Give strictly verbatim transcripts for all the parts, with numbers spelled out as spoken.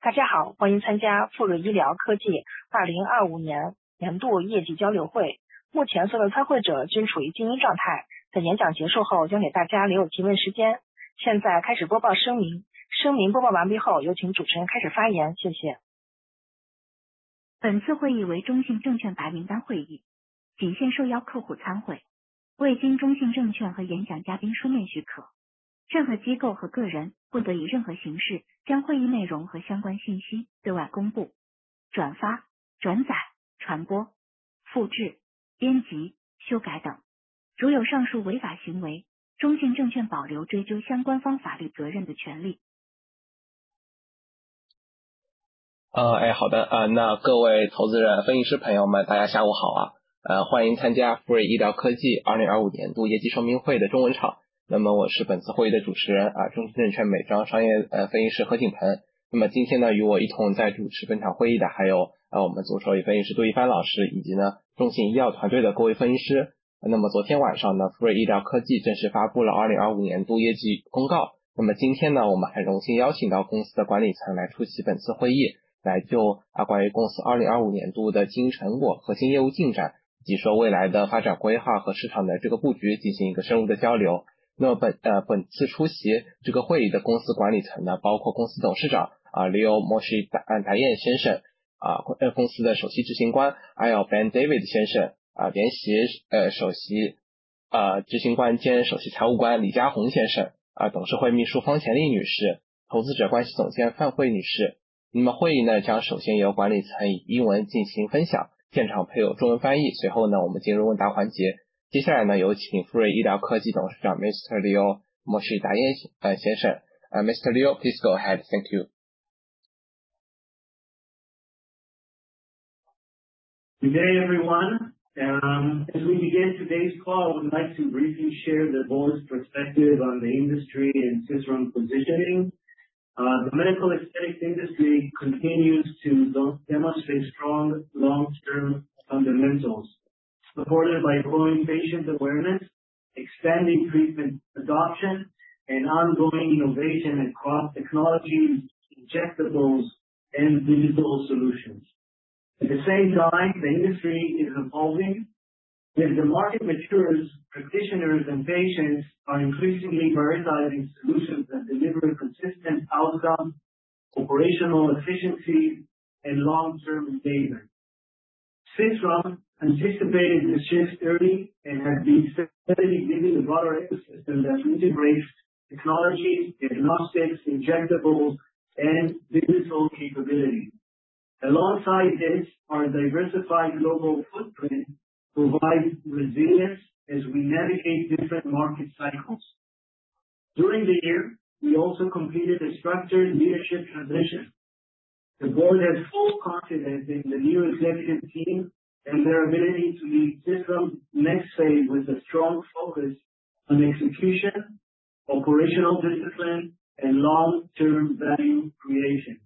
大家好，欢迎参加富瑞医疗科技二零二五年年度业绩交流会。目前所有参会者均处于静音状态，在演讲结束后将给大家留有提问时间。现在开始播报声明，声明播报完毕后，有请主持人开始发言，谢谢。 本次会议为中信证券白名单会议，仅限受邀客户参会，未经中信证券和演讲嘉宾书面许可，任何机构和个人不得以任何形式将会议内容和相关信息对外公布、转发、转载、传播、复制、编辑、修改等。如有上述违法行为，中信证券保留追究相关方法律责任的权利。 呃，哎，好的，呃，那各位投资人、分析师朋友们，大家下午好啊，呃，欢迎参加富瑞医疗科技二零二五年度业绩说明会的中文场。那么我是本次会议的主持人啊，中信证券美妆商业呃分析师何景鹏。那么今天呢，与我一同在主持本场会议的还有呃我们组首席分析师杜一帆老师，以及呢中信医药团队的各位分析师。那么昨天晚上呢，富瑞医疗科技正式发布了二零二五年度业绩公告。那么今天呢，我们很荣幸邀请到公司的管理层来出席本次会议，来就啊关于公司二零二五年度的经营成果、核心业务进展，以及说未来的发展规划和市场的这个布局进行一个深入的交流。那么本呃本次出席这个会议的公司管理层呢，包括公司董事长啊 Leo Moshe 达达彦先生啊，呃公司的首席执行官 Al Ben David 先生啊，联席呃首席呃执行官兼首席财务官李家宏先生啊，董事会秘书方钱丽女士，投资者关系总监范慧女士。那么会议呢，将首先由管理层以英文进行分享，现场配有中文翻译，随后呢，我们进入问答环节。接下来呢，有请富瑞医疗科技董事长 Mister Leo Moshe 达彦呃先生。呃 Mister Leo, please go ahead. Thank you. Good day, everyone. Um, as we begin today's call, I would like to briefly share the board's perspective on the industry and Sisram positioning. Uh, the medical aesthetics industry continues to demonstrate strong long-term fundamentals, supported by growing patient awareness, expanding treatment adoption, and ongoing innovation across technologies, injectables, and digital solutions. At the same time, the industry is evolving. As the market matures, practitioners and patients are increasingly prioritizing solutions that deliver consistent outcomes, operational efficiency, and long-term engagement. Sisram anticipated this shift early and has been steadily building a broader ecosystem that integrates technology, diagnostics, injectables, and digital capabilities. Alongside this, our diversified global footprint provides resilience as we navigate different market cycles. During the year, we also completed a structured leadership transition. The board has full confidence in the new executive team and their ability to lead Sisram's next phase with a strong focus on execution, operational discipline, and long-term value creation.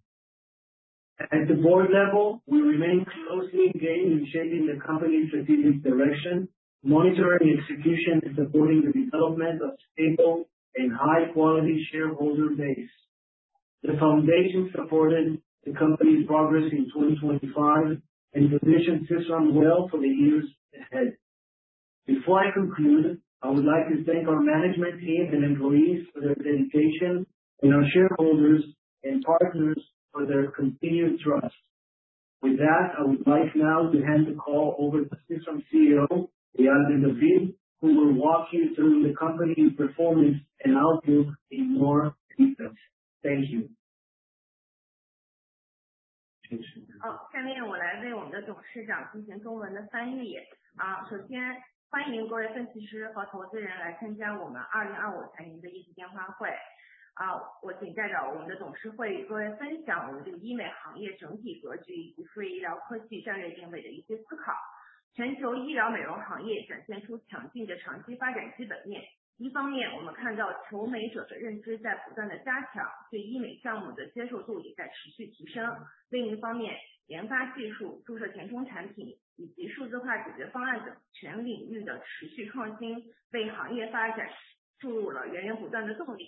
At the board level, we remain closely engaged in shaping the company's strategic direction, monitoring execution, and supporting the development of stable and high-quality shareholder base. The foundation supported the company's progress in twenty twenty-five and positioned Sisram well for the years ahead. Before I conclude, I would like to thank our management team and employees for their dedication and our shareholders and partners for their continued trust. With that, I would like now to hand the call over to Sisram C E O, Eyal Ben David, who will walk you through the company's performance and outlook in more detail. Thank you. 好，下面我来为我们的董事长进行中文的翻译。啊，首先欢迎各位分析师和投资人来参加我们二零二五财年的业绩电话会。啊，我谨代表我们的董事会与各位分享我们这个医美行业整体格局以及富瑞医疗科技战略定位的一些思考。全球医疗美容行业展现出强劲的长期发展基本面。一方面，我们看到求美者的认知在不断的加强，对医美项目的接受度也在持续提升。另一方面，研发技术、注射填充产品以及数字化解决方案等全领域的持续创新，为行业发展注入了源源不断的动力。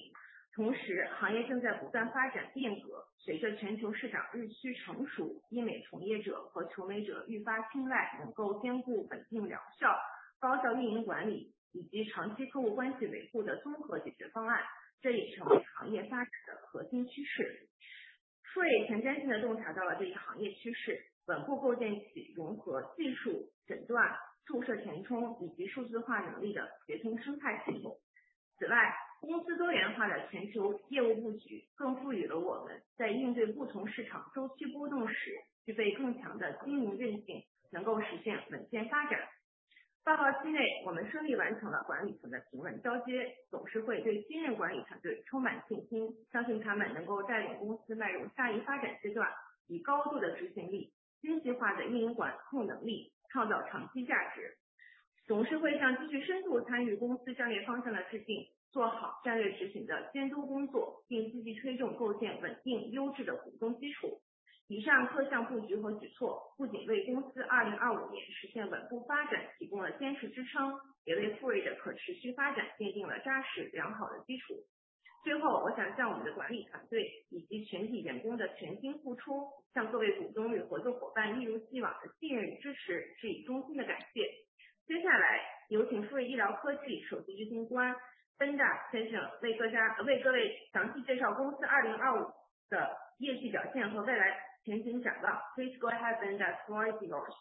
同时，行业正在不断发展变革，随着全球市场日趋成熟，医美从业者和求美者愈发青睐能够兼顾稳定疗效、高效运营管理以及长期客户关系维护的综合解决方案，这也成为行业发展的核心趋势。Free前瞻性的洞察到了这一行业趋势，稳步构建起融合技术、诊断、注射填充以及数字化能力的协同生态系统。此外，公司多元化的全球业务布局更赋予了我们在应对不同市场周期波动时具备更强的经营韧性，能够实现稳健发展。报告期内，我们顺利完成了管理层的平稳交接，董事会对新任管理团队充满信心，相信他们能够带领公司迈入下一发展阶段，以高度的执行力、精细化的运营管控能力，创造长期价值。董事会将继续深度参与公司战略方向的制定，做好战略执行的监督工作，并积极推动构建稳定优质的股东基础。以上各项布局和举措不仅为公司二零二五年实现稳步发展提供了坚实支撑，也为富瑞的可持续发展奠定了扎实良好的基础。最后，我想向我们的管理团队以及全体员工的全心付出，向各位股东与合作伙伴一如既往的信任与支持致以衷心的感谢。接下来，有请富瑞医疗科技首席执行官奔大先生为各家为各位详细介绍公司二零二五的业绩表现和未来前景展望。Please go ahead, Benda. The floor is yours.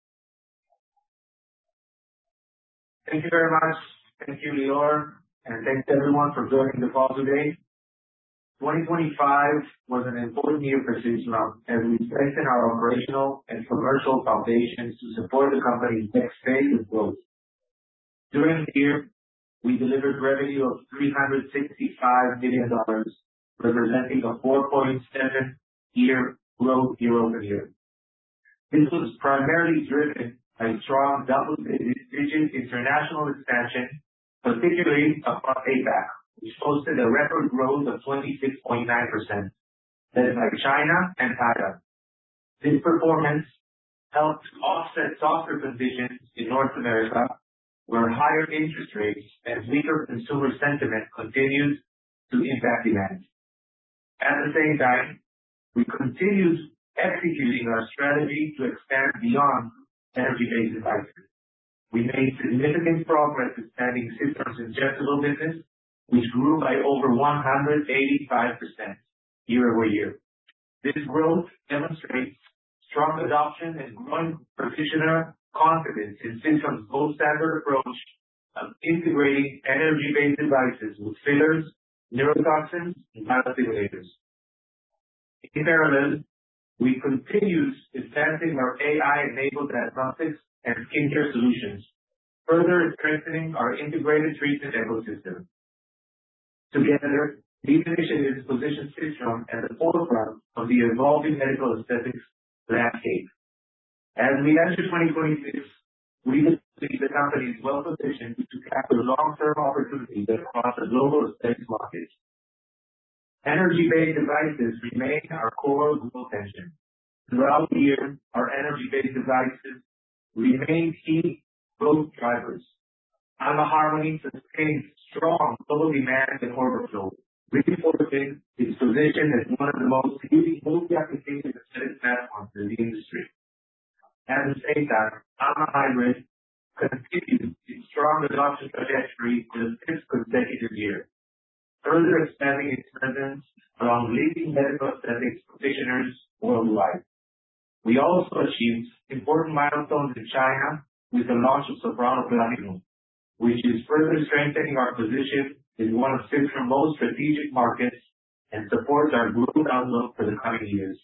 Thank you very much. Thank you, Lior, and thanks everyone for joining the call today. twenty twenty-five was an important year for Sisram as we strengthen our operational and commercial foundations to support the company's next phase of growth. During the year, we delivered revenue of three hundred sixty-five million dollars, representing a four point seven year growth year over year. This was primarily driven by strong double-digit international expansion, particularly across APAC, which posted a record growth of twenty-six point nine percent, led by China and Thailand. This performance helped offset softer conditions in North America, where higher interest rates and weaker consumer sentiment continued to impact demand. At the same time, we continued executing our strategy to expand beyond energy-based devices. We made significant progress expanding Sisram's injectable business, which grew by over one hundred eighty-five percent year over year. This growth demonstrates strong adoption and growing practitioner confidence in Sisram's gold standard approach of integrating energy-based devices with fillers, neurotoxins, and biostimulators. In parallel, we continued advancing our A I-enabled diagnostics and skincare solutions, further strengthening our integrated treatment ecosystem. Together, these initiatives position Sisram at the forefront of the evolving medical aesthetics landscape. As we enter twenty twenty-six, we believe the company is well positioned to capture long-term opportunities across the global aesthetics market. Energy-based devices remain our core growth engine. Throughout the year, our energy-based devices remain key growth drivers. Alma Harmony sustains strong global demand and order flow, reinforcing its position as one of the most leading multi-application aesthetic platforms in the industry. At the same time, Alma Hybrid continues its strong adoption trajectory for the fifth consecutive year, further expanding its presence among leading medical aesthetics practitioners worldwide. We also achieved important milestones in China with the launch of Soprano Platinum, which is further strengthening our position in one of Sisram's most strategic markets and supports our growth outlook for the coming years.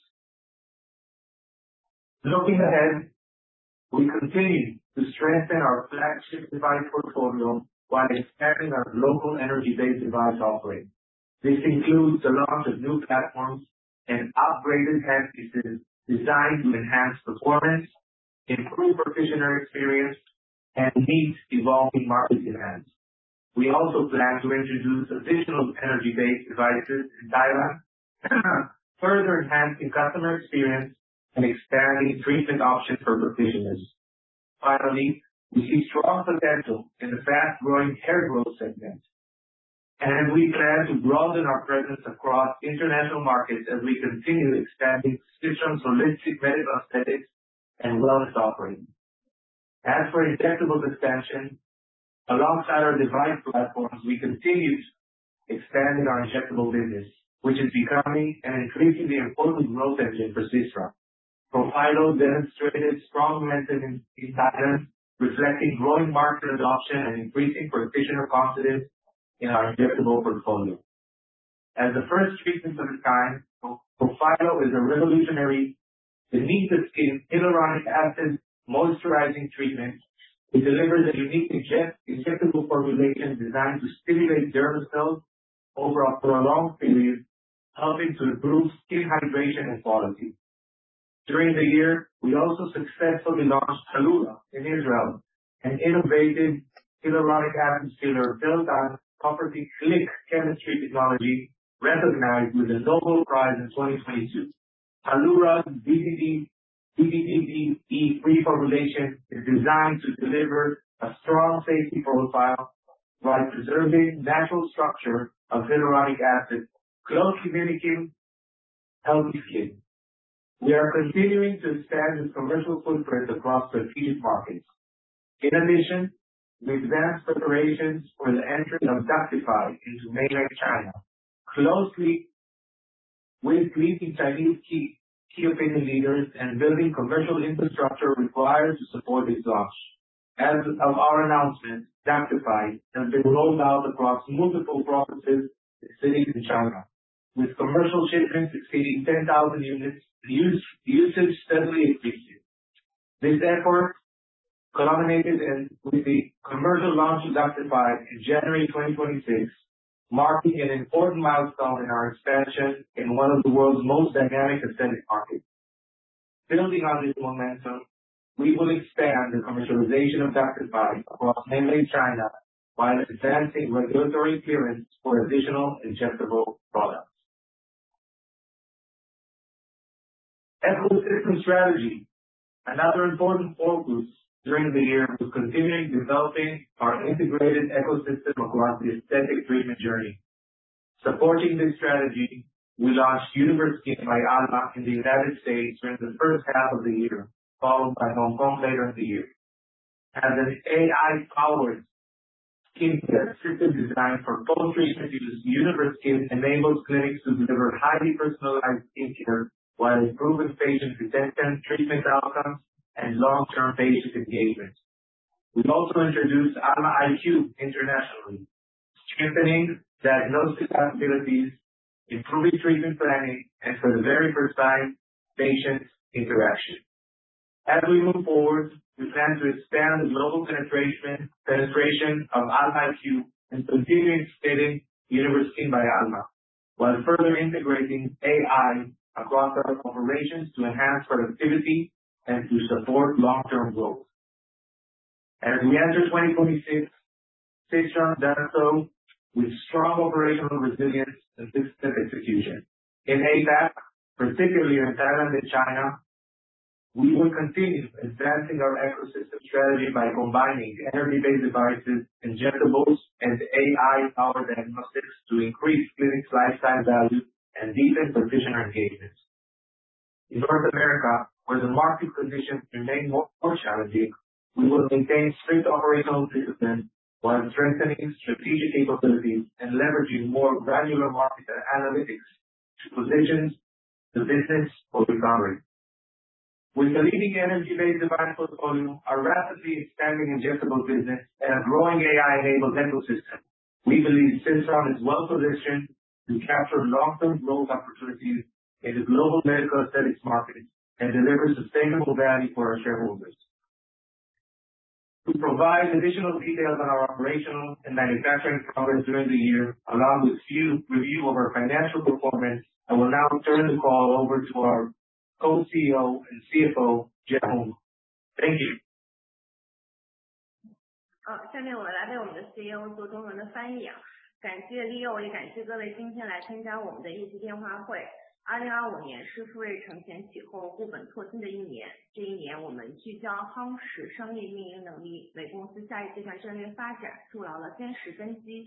Looking ahead, we continue to strengthen our flagship device portfolio while expanding our global energy-based device offering. This includes the launch of new platforms and upgraded handpieces designed to enhance performance, improve practitioner experience, and meet evolving market demands. We also plan to introduce additional energy-based devices in Thailand, further enhancing customer experience and expanding treatment options for practitioners. Finally, we see strong potential in the fast-growing hair growth segment. and we plan to broaden our presence across international markets as we continue expanding Sisram's holistic medical aesthetics and wellness offerings. As for injectables expansion, alongside our device platforms, we continue expanding our injectable business, which is becoming an increasingly important growth engine for Sisram. Profhilo demonstrated strong momentum in, in Thailand, reflecting growing market adoption and increasing practitioner confidence in our injectable portfolio. As the first treatment of its kind, Profhilo is a revolutionary beneath-the-skin hyaluronic acid moisturizing treatment. It delivers a unique inject, injectable formulation designed to stimulate dermal cells over a prolonged period, helping to improve skin hydration and quality. During the year, we also successfully launched Hallura in Israel, an innovative hyaluronic acid filler built on property click chemistry technology recognized with the Nobel Prize in twenty twenty-two. Hallura's B D D E-free formulation is designed to deliver a strong safety profile while preserving natural structure of hyaluronic acid, closely mimicking healthy skin. We are continuing to expand its commercial footprint across strategic markets. In addition, we advanced preparations for the entry of Daxxify into mainland China, closely with leading Chinese key, key opinion leaders and building commercial infrastructure required to support its launch. As of our announcement, Daxxify has been rolled out across multiple provinces and cities in China, with commercial shipments exceeding ten thousand units, use, usage steadily increasing. This effort culminated in, with the commercial launch of Daxxify in January twenty twenty-six, marking an important milestone in our expansion in one of the world's most dynamic aesthetic markets. Building on this momentum, we will expand the commercialization of Daxxify across mainland China while advancing regulatory clearance for additional injectable products. Ecosystem strategy. Another important focus during the year was continuing developing our integrated ecosystem across the aesthetic treatment journey. Supporting this strategy, we launched Universe Skin by Alma in the United States during the first half of the year, followed by Hong Kong later in the year. As an A I-powered skincare system designed for post-treatment use, Universe Skin enables clinics to deliver highly personalized skincare while improving patient retention, treatment outcomes, and long-term patient engagement. We also introduced Alma I Q internationally, strengthening diagnostic capabilities, improving treatment planning, and for the very first time, patient interaction. As we move forward, we plan to expand the global penetration, penetration of Alma I Q and continue expanding Universe Skin by Alma, while further integrating A I across our operations to enhance productivity and to support long-term growth. As we enter twenty twenty-six, Sisram does so with strong operational resilience and system execution. In A PAC, particularly in Thailand and China, we will continue advancing our ecosystem strategy by combining energy-based devices, injectables, and A I-powered diagnostics to increase clinics' lifetime value and deepen practitioner engagement. In North America, where the market conditions remain more, more challenging, we will maintain strict operational discipline while strengthening strategic capabilities and leveraging more granular market analytics to position the business for recovery. With a leading energy-based device portfolio, a rapidly expanding injectable business, and a growing A I-enabled ecosystem, we believe Sisram is well-positioned to capture long-term growth opportunities in the global medical aesthetics market and deliver sustainable value for our shareholders. To provide additional details on our operational and manufacturing progress during the year, along with few review of our financial performance, I will now turn the call over to our Co-C E O and C F O, Jeff Hong. Thank you. 好，下面我来为我们的 C E O 做中文的翻译啊。感谢 Leo， 也感谢各位今天来参加我们的业绩电话会。二零二五年是富瑞承前启后、固本拓新的一年。这一年，我们聚焦夯实商业运营能力，为公司下一阶段战略发展筑牢了坚实根基。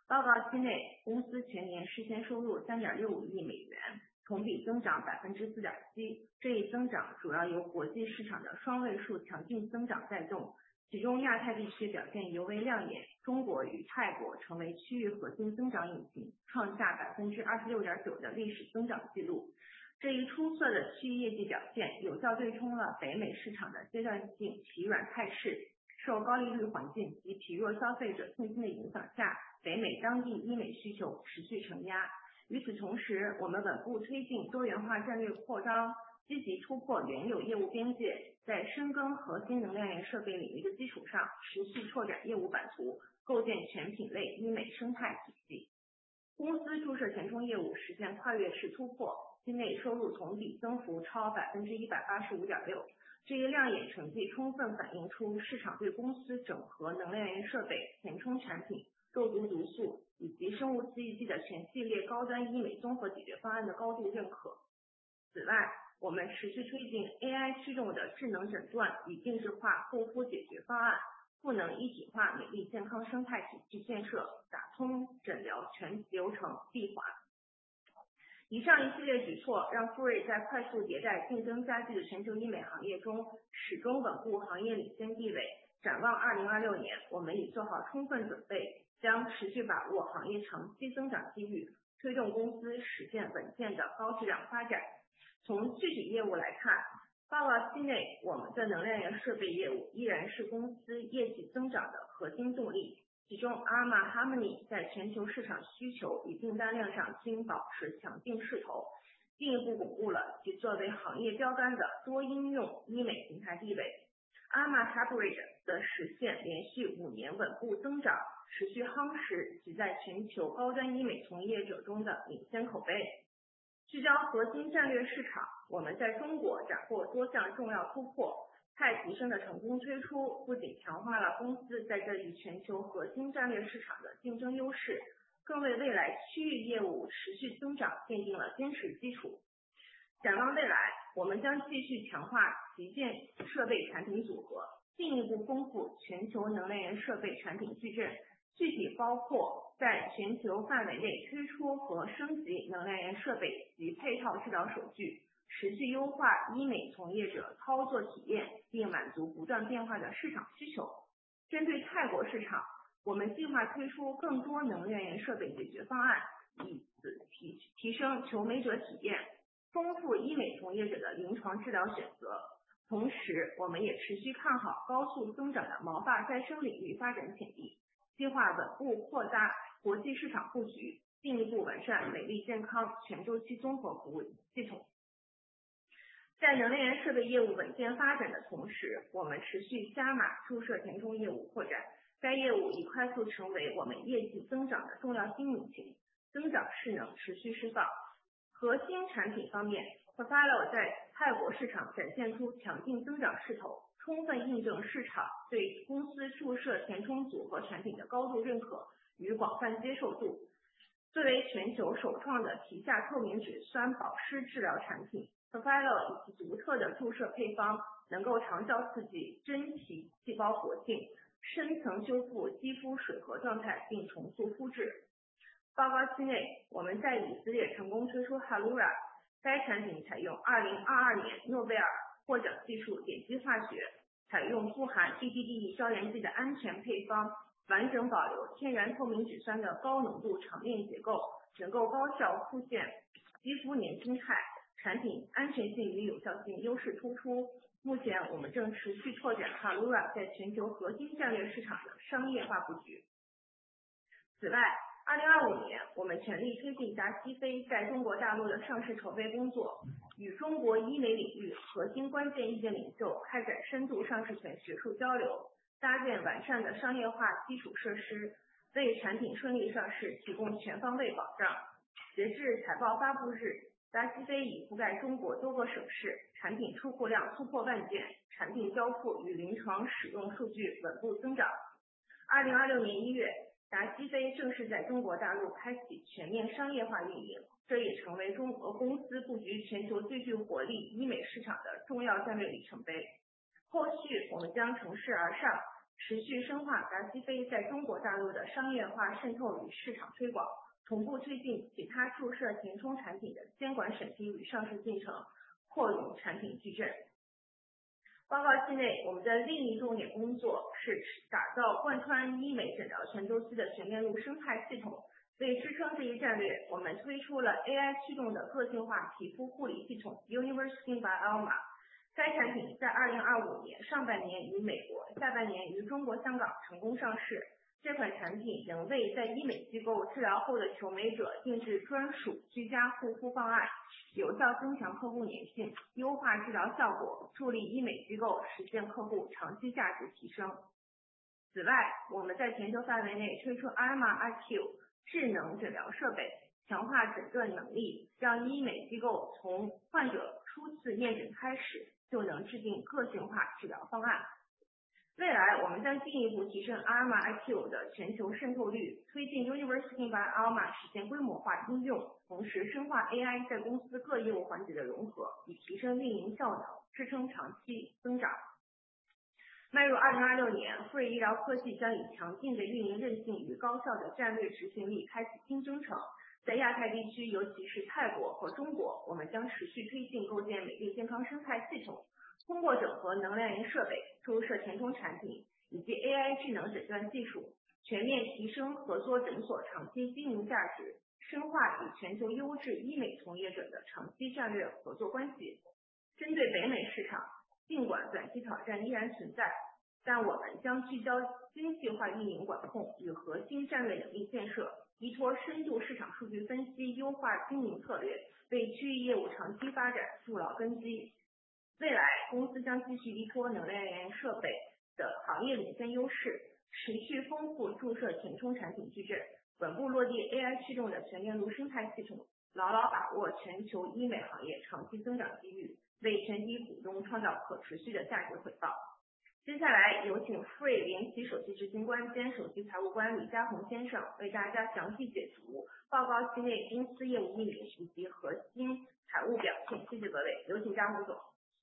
报告期内，公司全年实现收入 三点六五亿美元，同比增长 百分之四点七， 这一增长主要由国际市场的双位数强劲增长带动，其中亚太地区表现尤为亮眼，中国与泰国成为区域核心增长引擎，创下 百分之二十六点九 的历史增长纪录。这一出色的区域业绩表现，有效对冲了北美市场的阶段性疲软态势。受高利率环境及疲弱消费者信心的影响下，北美当地医美需求持续承压。与此同时，我们稳步推进多元化战略扩张，积极突破原有业务边界，在深耕核心能量源设备领域的基础上，持续拓展业务版图，构建全品类医美生态体系。公司注射填充业务实现跨越式突破，期内收入同比增幅超 百分之一百八十五点六， 这一亮眼成绩充分反映出市场对公司整合能量源设备、填充产品、肉毒毒素以及生物刺激剂的全系列高端医美综合解决方案的高度认可。此外，我们持续推进 A I 驱动的智能诊断与定制化护肤解决方案，赋能一体化美丽健康生态体系建设，打通诊疗全流程闭环。以上一系列举措让富瑞在快速迭代、竞争加剧的全球医美行业中始终稳固行业领先地位。展望二零二六年，我们已做好充分准备，将持续把握行业长期增长机遇，推动公司实现稳健的高质量发展。从具体业务来看，报告期内我们的能量源设备业务依然是公司业绩增长的核心动力。其中 Arma Harmony 在全球市场需求与订单量上均保持强劲势头，进一步巩固了其作为行业标杆的多应用医美平台地位。Arma Hybrid 的实现连续五年稳步增长，持续夯实其在全球高端医美从业者中的领先口碑。聚焦核心战略市场，我们在中国斩获多项重要突破。泰提升的成功推出，不仅强化了公司在这一全球核心战略市场的竞争优势，更为未来区域业务持续增长奠定了坚实基础。展望未来，我们将继续强化旗舰设备产品组合，进一步丰富全球能量源设备产品矩阵，具体包括在全球范围内推出和升级能量源设备及配套治疗手具，持续优化医美从业者操作体验，并满足不断变化的市场需求。针对泰国市场，我们计划推出更多能量源设备解决方案，以此提提升求美者体验，丰富医美从业者的临床治疗选择。同时，我们也持续看好高速增长的毛发再生领域发展潜力，计划稳步扩大国际市场布局，进一步完善美丽健康全周期综合服务系统。在能量源设备业务稳健发展的同时，我们持续加码注射填充业务扩展，该业务已快速成为我们业绩增长的重要新引擎，增长势能持续释放。核心产品方面 Profilo 在泰国市场展现出强劲增长势头，充分印证市场对公司注射填充组合产品的高度认可与广泛接受度。作为全球首创的皮下透明质酸保湿治疗产品， Profilo 以其独特的注射配方，能够长效刺激真皮细胞活性，深层修复肌肤水合状态，并重塑肤质。报告期内，我们在以色列成功推出 Halura， 该产品采用二零二二年诺贝尔获奖技术点击化学，采用富含 D D D 消炎剂的安全配方，完整保留天然透明质酸的高浓度场面结构，能够高效复现肌肤年轻态，产品安全性与有效性优势突出。目前我们正持续拓展 Halura 在全球核心战略市场的商业化布局。此外，二零二五年，我们全力推进达西菲在中国大陆的上市筹备工作，与中国医美领域核心关键意见领袖开展深度上市权学术交流，搭建完善的商业化基础设施，为产品顺利上市提供全方位保障。截至财报发布日，达西菲已覆盖中国多个省市，产品出货量突破万件，产品交付与临床使用数据稳步增长。二零二六年一月，达西菲正式在中国大陆开启全面商业化运营，这也成为中国公司布局全球最具活力医美市场的重要战略里程碑。后续我们将乘势而上， 持续深化达西飞在中国大陆的商业化渗透与市场推广，同步推进其他注射填充产品的监管审批与上市进程，扩容产品矩阵。报告期内，我们的另一重点工作是打造贯穿医美诊疗全周期的全链路生态系统。为支撑这一战略，我们推出了 A I 驱动的个性化皮肤护理系统 Universe Skin by Alma。该产品在二零二五年上半年于美国，下半年于中国香港成功上市。这款产品能为在医美机构治疗后的求美者定制专属居家护肤方案，有效增强客户粘性，优化治疗效果，助力医美机构实现客户长期价值提升。此外，我们在全球范围内推出 Alma I Q 智能诊疗设备，强化诊断能力，让医美机构从患者初次面诊开始就能制定个性化治疗方案。未来，我们将进一步提升 Alma I Q 的全球渗透率，推进 Universe Skin by Alma 实现规模化应用，同时深化 A I 在公司各业务环节的融合，以提升运营效能，支撑长期增长。迈入二零二六年，富瑞医疗科技将以强劲的运营韧性与高效的战略执行力开启新征程。在亚太地区，尤其是泰国和中国，我们将持续推进构建美丽健康生态系统，通过整合能量研设备、注射填充产品以及 A I 智能诊断技术，全面提升合作诊所长期经营价值，深化与全球优质医美从业者的长期战略合作关系。针对北美市场，尽管短期挑战依然存在，但我们将聚焦精细化运营管控与核心战略能力建设，依托深度市场数据分析，优化经营策略，为区域业务长期发展筑牢根基。未来，公司将继续依托能量研设备的行业领先优势，持续丰富注射填充产品矩阵，稳步落地 A I 驱动的全链路生态系统，牢牢把握全球医美行业长期增长机遇，为全体股东创造可持续的价值回报。接下来有请富瑞联席首席执行官兼首席财务官李家宏先生为大家详细解读报告期内公司业务运营以及核心财务表现。谢谢各位，有请家宏总。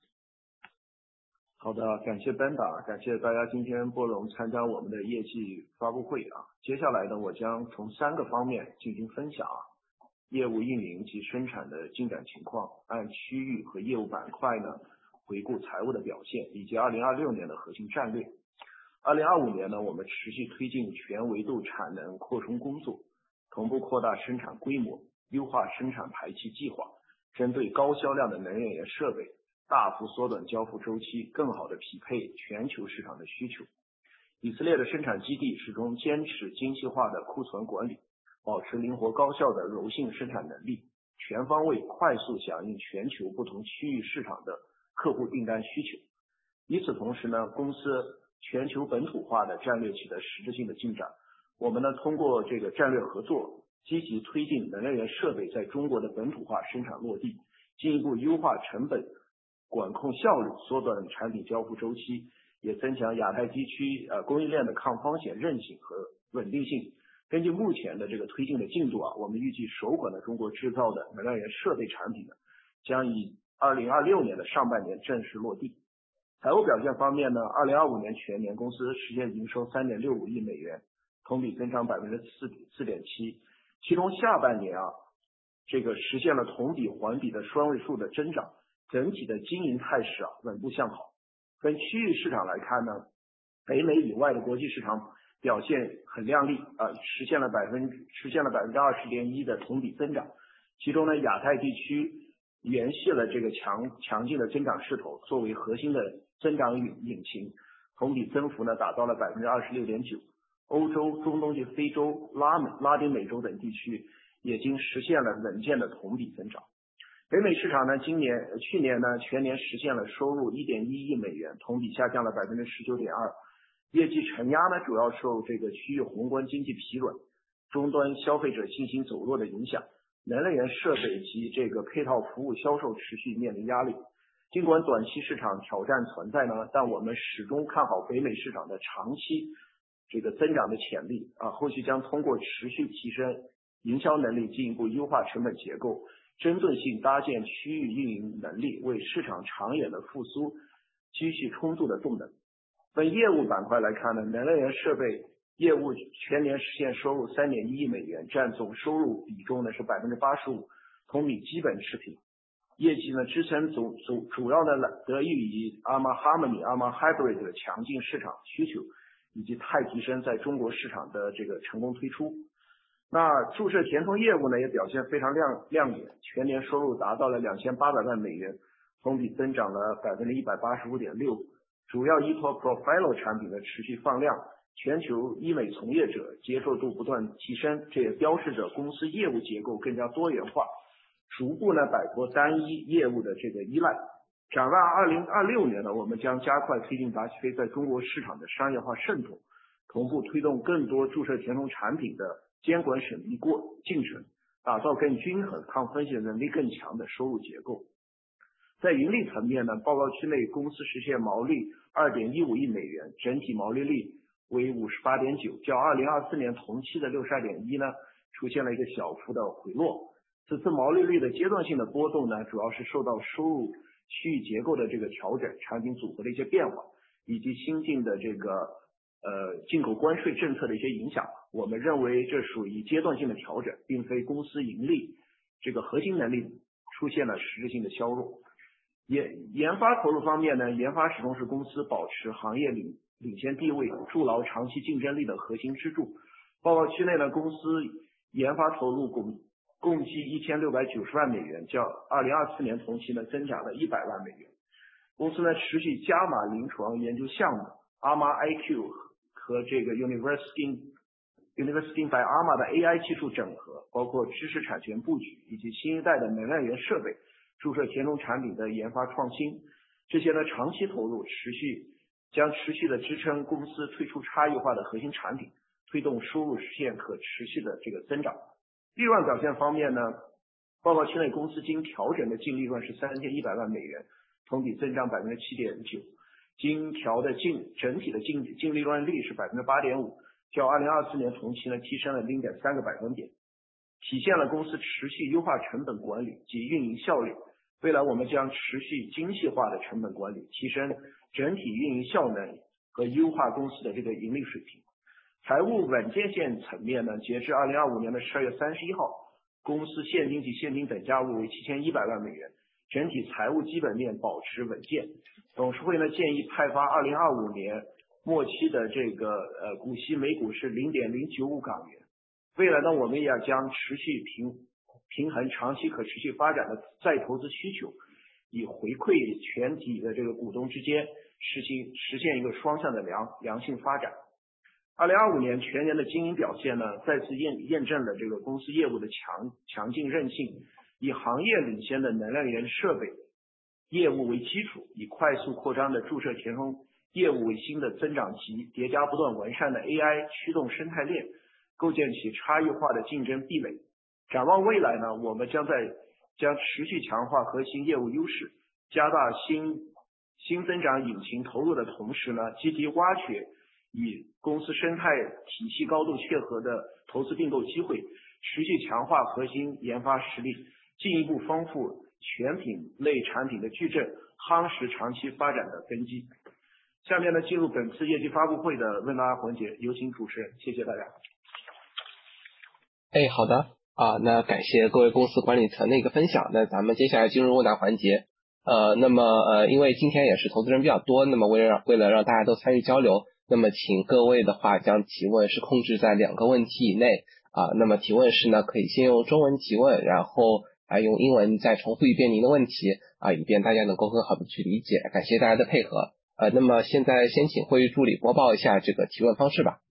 好的，感谢 Benda， 感谢大家今天拨冗参加我们的业绩发布会啊。接下来呢，我将从三个方面进行分享啊，业务运营及生产的进展情况，按区域和业务板块呢回顾财务的表现，以及二零二六年的核心战略。二零二五年呢，我们持续推进全维度产能扩充工作，同步扩大生产规模，优化生产排期计划，针对高销量的能源研设备大幅缩短交付周期，更好地匹配全球市场的需求。以色列的生产基地始终坚持精细化的库存管理，保持灵活高效的柔性生产能力，全方位快速响应全球不同区域市场的客户订单需求。与此同时呢，公司全球本土化的战略取得实质性的进展。我们呢，通过这个战略合作，积极推进能源设备在中国的本土化生产落地，进一步优化成本管控效率，缩短产品交付周期，也增强亚太地区呃供应链的抗风险韧性和稳定性。根据目前的这个推进的进度啊，我们预计首款的中国制造的能量源设备产品呢，将以二零二六年的上半年正式落地。财务表现方面呢，二零二五年全年公司实现营收三点六五亿美元，同比增长百分之四四点七，其中下半年啊，这个实现了同比环比的双位数的增长，整体的经营态势啊稳步向好。跟区域市场来看呢，北美以外的国际市场表现很亮丽啊，实现了百分实现了百分之二十点一的同比增长。其中呢，亚太地区延续了这个强强劲的增长势头，作为核心的增长引引擎，同比增幅呢达到了百分之二十六点九。欧洲、中东及非洲、拉美、拉丁美洲等地区也已经实现了稳健的同比增长。北美市场呢，今年去年呢全年实现了收入一点一亿美元，同比下降了百分之十九点二。业绩承压呢，主要受这个区域宏观经济疲软、终端消费者信心走弱的影响，能源源设备及这个配套服务销售持续面临压力。尽管短期市场挑战存在呢，但我们始终看好北美市场的长期这个增长的潜力啊，后续将通过持续提升营销能力，进一步优化成本结构，针对性搭建区域运营能力，为市场长远的复苏积蓄充足的动能。 分业务板块来看呢，能源设备业务全年实现收入 三点一亿美元，占总收入比重呢是 百分之八十五， 同比基本持平。业绩呢支撑主主主要的得益于 Arma Harmony、Arma Hybrid 的强劲市场需求，以及钛提升在中国市场的这个成功推出。那注射填充业务呢也表现非常亮亮眼，全年收入达到了两千八百万美元，同比增长了 百分之一百八十五点六， 主要依托 Profilo 产品的持续放量，全球医美从业者接受度不断提升，这也标志着公司业务结构更加多元化，逐步呢摆脱单一业务的这个依赖。展望二零二六年呢，我们将加快推进达西菲在中国市场的商业化渗透，同步推动更多注射填充产品的监管审批过进程，打造更均衡、抗风险能力更强的收入结构。在盈利层面呢，报告期内公司实现毛利 二点一五亿美元，整体毛利率为 五十八点九， 较二零二四年同期的 六十二点一 呢出现了一个小幅的回落。此次毛利率的阶段性的波动呢，主要是受到收入区域结构的这个调整、产品组合的一些变化，以及新进的这个呃进口关税政策的一些影响。我们认为这属于阶段性的调整，并非公司盈利这个核心能力出现了实质性的削弱。研研发投入方面呢，研发始终是公司保持行业领领先地位、筑牢长期竞争力的核心支柱。报告期内呢，公司研发投入共共计一千六百九十万美元，较二零二四年同期呢增长了一百万美元。公司呢持续加码临床研究项目 Arma I Q 和这个 University University by Arma 的 A I 技术整合，包括知识产权布局以及新一代的能量源设备、注射填充产品的研发创新。这些呢长期投入持续将持续的支撑公司推出差异化的核心产品，推动收入实现可持续的这个增长。利润表现方面呢，报告期内公司经调整的净利润是三千一百万美元，同比增长 百分之七点九， 经调的净整体的净净利润率是 百分之八点五， 较二零二四年同期呢提升了 零点三个百分点，体现了公司持续优化成本管理及运营效率。未来我们将持续精细化的成本管理，提升整体运营效能和优化公司的这个盈利水平。财务稳健性层面呢，截至二零二五年的十二月三十一号，公司现金及现金等价物为七千一百万美元，整体财务基本面保持稳健。董事会呢建议派发二零二五年末期的这个呃股息每股是 零点零九五港元。未来呢，我们也将持续平平衡长期可持续发展的再投资需求，以回馈全体的这个股东之间实行实现一个双向的良良性发展。二零二五年全年的经营表现呢，再次验验证了这个公司业务的强强劲韧性，以行业领先的能量源设备业务为基础，以快速扩张的注射填充业务为新的增长极，叠加不断完善的 A I 驱动生态链，构建起差异化的竞争壁垒。展望未来呢，我们将在将持续强化核心业务优势，加大新新增长引擎投入的同时呢，积极挖掘与公司生态体系高度切合的投资并购机会，持续强化核心研发实力，进一步丰富全品类产品的矩阵，夯实长期发展的根基。下面呢，进入本次业绩发布会的问答环节，有请主持人，谢谢大家。 哎，好的啊，那感谢各位公司管理层的一个分享。那咱们接下来进入问答环节。呃，那么呃，因为今天也是投资人比较多，那么为了让为了让大家都参与交流，那么请各位的话将提问是控制在两个问题以内啊。那么提问时呢，可以先用中文提问，然后啊用英文再重复一遍您的问题啊，以便大家能够更好的去理解。感谢大家的配合。呃，那么现在先请会议助理播报一下这个提问方式吧。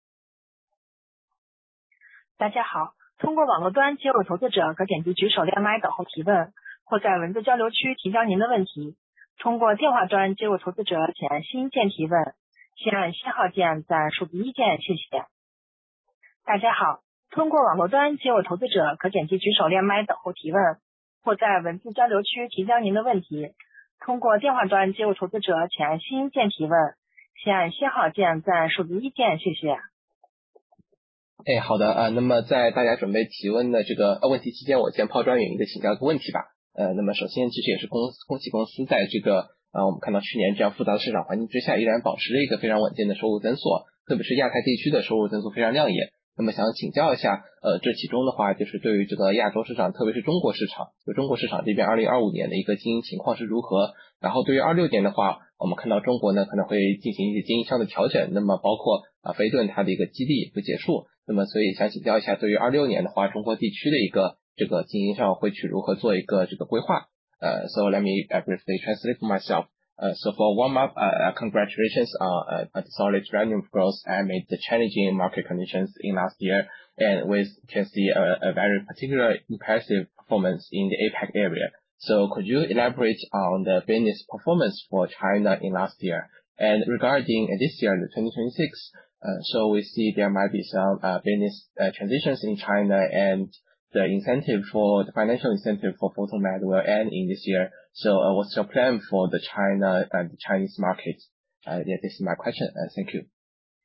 大家好，通过网络端接入投资者可点击举手连麦等候提问，或在文字交流区提交您的问题。通过电话端接入投资者，请按星键提问，先按星号键，再按数字一键，谢谢。大家好，通过网络端接入投资者可点击举手连麦等候提问，或在文字交流区提交您的问题。通过电话端接入投资者，请按星键提问，先按星号键，再按数字一键，谢谢。 哎，好的啊，那么在大家准备提问的这个呃问题期间，我先抛砖引玉的请教一个问题吧。呃，那么首先其实也是公恭喜公司在这个啊，我们看到去年这样复杂的市场环境之下，依然保持了一个非常稳健的收入增速，特别是亚太地区的收入增速非常亮眼。那么想请教一下，呃，这其中的话，就是对于这个亚洲市场，特别是中国市场，就中国市场这边二零二五年的一个经营情况是如何？然后对于二六年的话，我们看到中国呢可能会进行一些经营上的调整，那么包括啊飞顿它的一个基地也会结束，那么所以想请教一下，对于二六年的话，中国地区的一个这个经营上会去如何做一个这个规划？呃 ，so let me uh, briefly translate for myself. Uh, so for warm up, uh, congratulations on uh, a solid revenue growth amid the challenging market conditions in last year, and we can see a, a very particular impressive performance in the APAC area. So could you elaborate on the business performance for China in last year? And regarding this year, the twenty twenty-six, uh, so we see there might be some uh, business uh, transitions in China, and the incentive for the financial incentive for Photomed will end in this year. So uh, what's your plan for the China and the Chinese market? Uh, yeah, this is my question. Uh, thank you.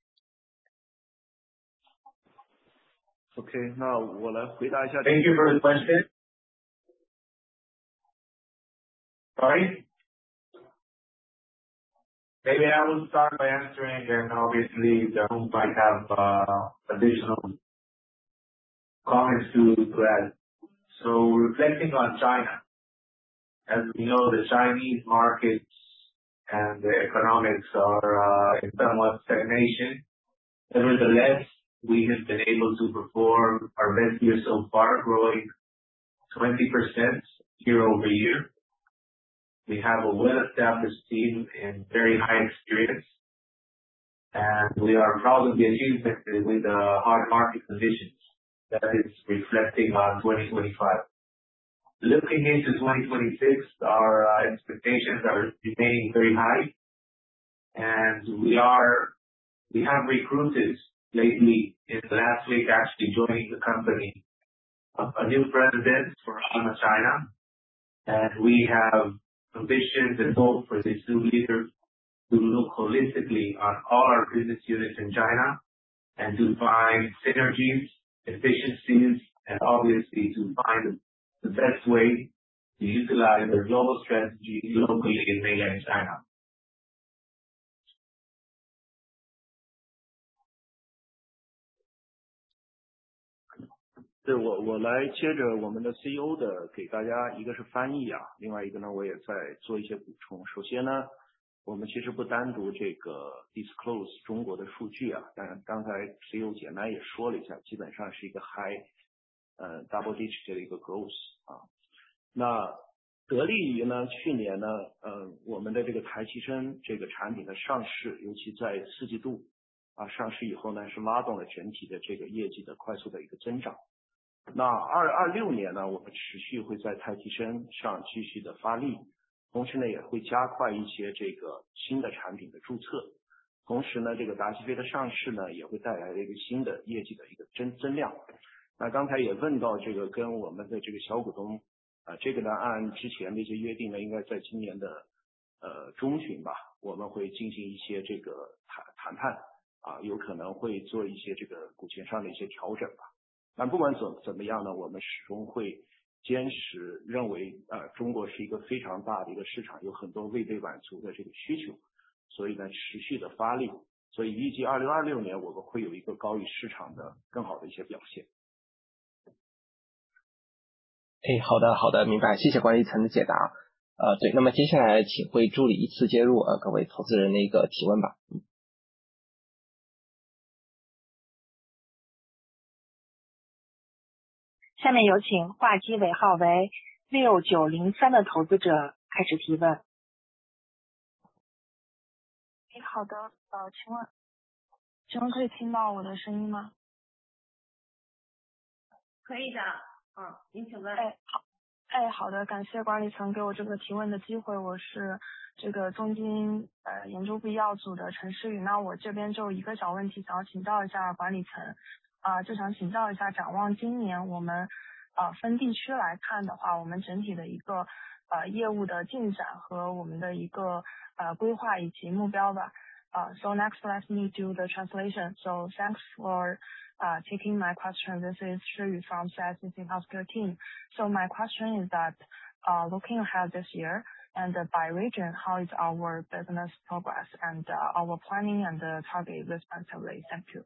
OK， 那我来回答一下。 Thank you for the question. Sorry? Maybe I will start by answering, and obviously Darun might have uh, additional comments to, to add. So reflecting on China, as we know, the Chinese markets and the economics are uh, in somewhat stagnation. Nevertheless, we have been able to perform our best year so far, growing twenty percent year over year. We have a well-established team and very high experience, and we are proud of the achievement with the hard market conditions that is reflecting on twenty twenty-five. Looking into twenty twenty-six, our uh, expectations are remaining very high, and we are we have recruited lately in the last week, actually joining the company, a, a new president for Hana China, and we have ambitions and hope for this new leader to look holistically on all our business units in China and to find synergies, efficiencies, and obviously to find the best way to utilize their global strategy locally in mainland China. 对，我我来接着我们的 C E O 的给大家，一个是翻译啊，另外一个呢我也在做一些补充。首先呢，我们其实不单独这个 disclose 中国的数据啊，当然刚才 C E O 简单也说了一下，基本上是一个 high 呃 double digit 的一个 growth 啊。那得力于呢去年呢呃我们的这个台积生这个产品的上市，尤其在四季度啊上市以后呢，是拉动了整体的这个业绩的快速的一个增长。那二二六年呢，我们持续会在台积生上继续的发力，同时呢也会加快一些这个新的产品的注册，同时呢这个达西菲的上市呢也会带来一个新的业绩的一个增增量。那刚才也问到这个跟我们的这个小股东啊、呃，这个呢按之前的一些约定呢，应该在今年的呃中旬吧，我们会进行一些这个谈谈判啊，有可能会做一些这个股权上的一些调整吧。但不管怎怎么样呢，我们始终会坚持认为，呃，中国是一个非常大的一个市场，有很多未被满足的这个需求，所以呢，持续的发力，所以预计二零二六年我们会有一个高于市场的更好的一些表现。 哎，好的，好的，明白，谢谢管理层的解答。呃，对，那么接下来请会助理依次接入呃各位投资人的一个提问吧。嗯。 下面有请话机尾号为六九零三的投资者开始提问。 好的，呃，请问，请问可以听到我的声音吗？ 可以的，嗯，您请问。 哎，好，哎，好的，感谢管理层给我这个提问的机会，我是这个中金呃研究部医药组的陈诗雨，那我这边就一个小问题想要请教一下管理层。啊、呃，就想请教一下，展望今年我们呃分地区来看的话，我们整体的一个呃业务的进展和我们的一个呃规划以及目标吧。Uh, so next, let me do the translation. So thanks for uh, taking my question. This is Shi from C I C C Healthcare team. So my question is that uh, looking ahead this year, And uh, by region, how is our business progress and uh, our planning and uh, target respectively? Thank you.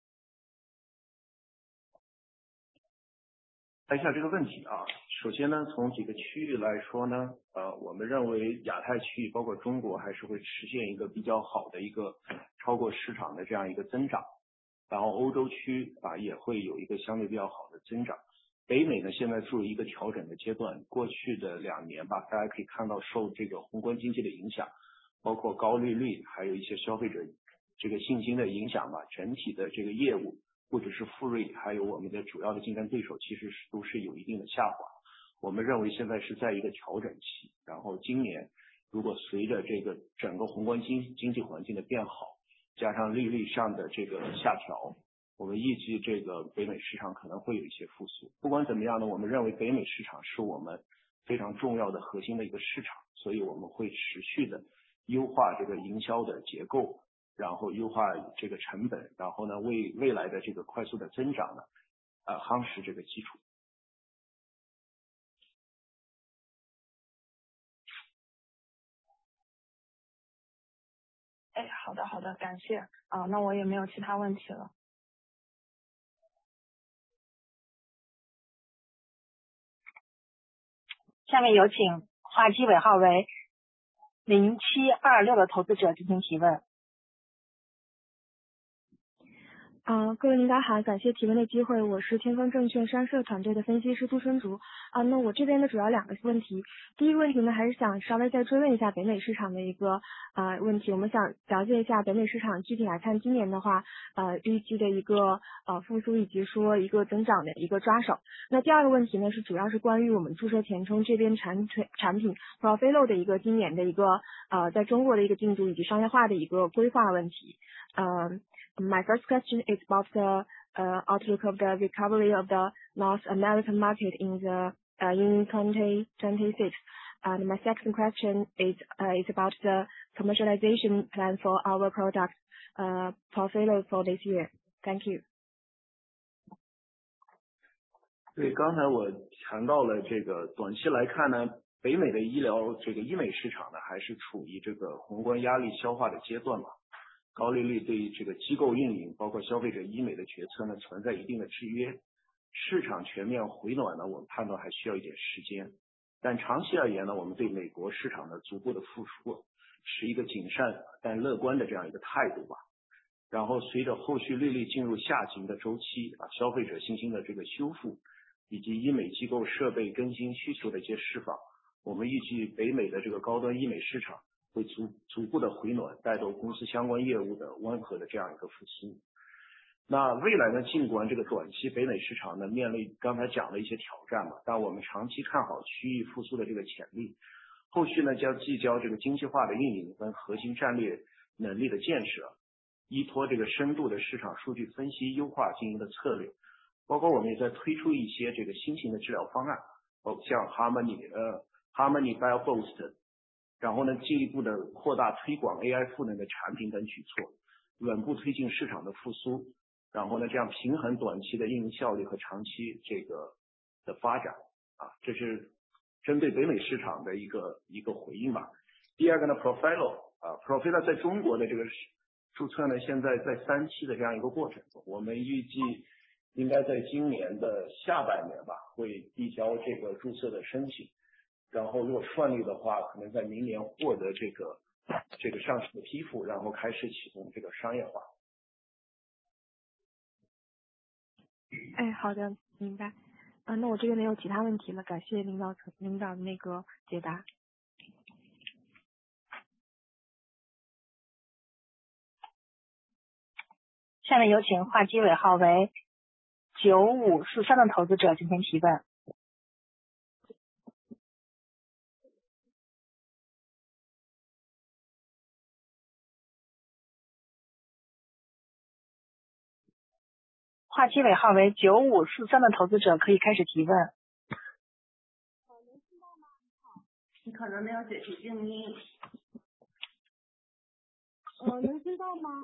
看一下这个问题啊，首先呢，从几个区域来说呢，呃，我们认为亚太区域包括中国还是会实现一个比较好的一个超过市场的这样一个增长，然后欧洲区啊也会有一个相对比较好的增长。北美呢现在处于一个调整的阶段，过去的两年吧，大家可以看到受这个宏观经济的影响，包括高利率，还有一些消费者这个信心的影响吧，整体的这个业务。或者是富瑞，还有我们的主要的竞争对手，其实是都是有一定的下滑。我们认为现在是在一个调整期，然后今年如果随着这个整个宏观经经济环境的变好，加上利率上的这个下调，我们预计这个北美市场可能会有一些复苏。不管怎么样呢，我们认为北美市场是我们非常重要的核心的一个市场，所以我们会持续的优化这个营销的结构。然后优化这个成本，然后呢，为未来的这个快速的增长呢，呃，夯实这个基础。 哎，好的，好的，感谢啊，那我也没有其他问题了。 下面有请话机尾号为零七二六的投资者进行提问。 啊、呃，各位领导好，感谢提问的机会，我是天风证券商社团队的分析师杜春竹啊、呃。那我这边呢主要两个问题，第一个问题呢还是想稍微再追问一下北美市场的一个呃问题，我们想了解一下北美市场具体来看今年的话，呃预计的一个呃复苏以及说一个增长的一个抓手。那第二个问题呢是主要是关于我们注册填充这边产品产品 Profilo 的一个今年的一个呃在中国的一个进度以及商业化的一个规划问题，呃。My first question is about the uh, outlook of the recovery of the North American market in the uh, in twenty twenty-six. And my second question is uh, is about the commercialization plan for our product uh, portfolio for this year. Thank you. 对，刚才我谈到了这个短期来看呢，北美的医疗这个医美市场呢，还是处于这个宏观压力消化的阶段嘛。高利率对这个机构运营，包括消费者医美的决策呢，存在一定的制约。市场全面回暖呢，我们判断还需要一点时间。但长期而言呢，我们对美国市场的逐步的复苏，持一个谨慎但乐观的这样一个态度吧。然后随着后续利率进入下行的周期啊，消费者信心的这个修复，以及医美机构设备更新需求的一些释放，我们预计北美的这个高端医美市场会逐逐步的回暖，带动公司相关业务的温和的这样一个复苏。那未来呢，尽管这个短期北美市场呢面临刚才讲的一些挑战嘛，但我们长期看好区域复苏的这个潜力。后续呢将聚焦这个精细化的运营跟核心战略能力的建设，依托这个深度的市场数据分析，优化经营的策略。包括我们也在推出一些这个新型的治疗方案，包括像 Harmony 呃 Harmony BioBoost。然后呢，进一步的扩大推广 A I 赋能的产品等举措，稳步推进市场的复苏。然后呢，这样平衡短期的运营效率和长期这个的发展啊，这是针对北美市场的一个一个回应吧。第二个呢 ，Profilo 啊 ，Profilo 在中国的这个注册呢，现在在三期的这样一个过程中，我们预计应该在今年的下半年吧，会递交这个注册的申请。然后如果顺利的话，可能在明年获得这个这个上市的批复，然后开始启动这个商业化。 哎，好的，明白。啊，那我这边没有其他问题了，感谢领导领导的那个解答。 下面有请话机尾号为九五四三的投资者进行提问。话机尾号为九五四三的投资者可以开始提问。 你可能没有解除静音。 呃，能听到吗？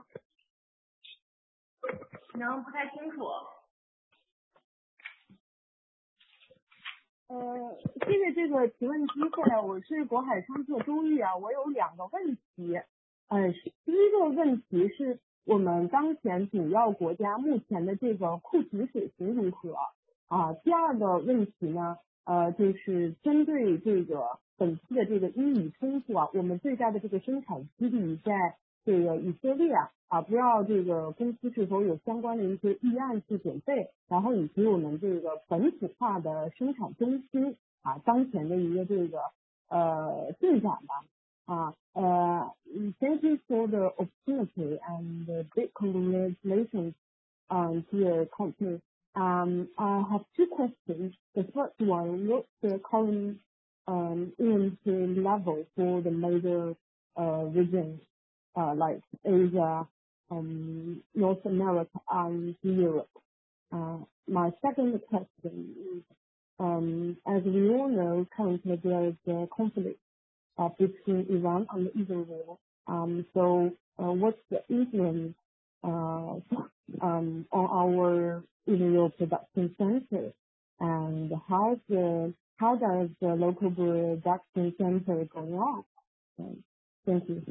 可能不太清楚。 呃，谢谢这个提问机会，我是国海商社周毅啊，我有两个问题。呃，第一个问题是我们当前主要国家目前的这个库存水平如何啊？第二个问题呢，呃，就是针对这个本期的这个英语冲突啊，我们最大的这个生产基地在这个以色列啊，啊，不知道这个公司是否有相关的一些预案去准备，然后以及我们这个本土化的生产中心啊，当前的一个这个呃进展吧。啊，呃 ，Thank you for the opportunity and the big congratulations on to your company. Um, I have two questions. The first one, what's the current um inventory level for the major uh regions uh like Asia, um, North America and Europe? Uh, my second question is, um, as we all know, currently there is a conflict uh, between Iran and Israel. Um, so uh, what's the influence uh, um, on our Israel production center, and how the how does the local production center going on? Um, thank you.